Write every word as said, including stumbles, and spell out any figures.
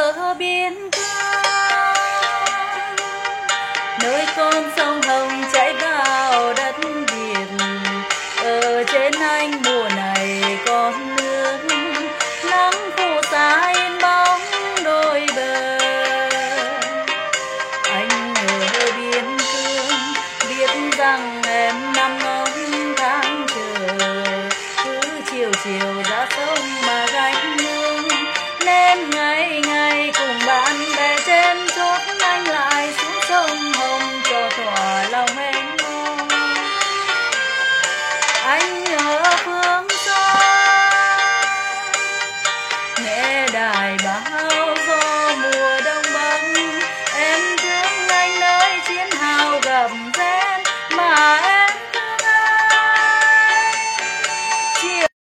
ở biên cương, nơi con sông Hồng chảy vào đất Việt. Ở trên anh mùa này con nước, nắng phù sa in bóng đôi bờ. Anh ở biên cương biết rằng em nằm ngóng tháng chờ, cứ chiều chiều ra sông mà gánh nước nên ngày ngày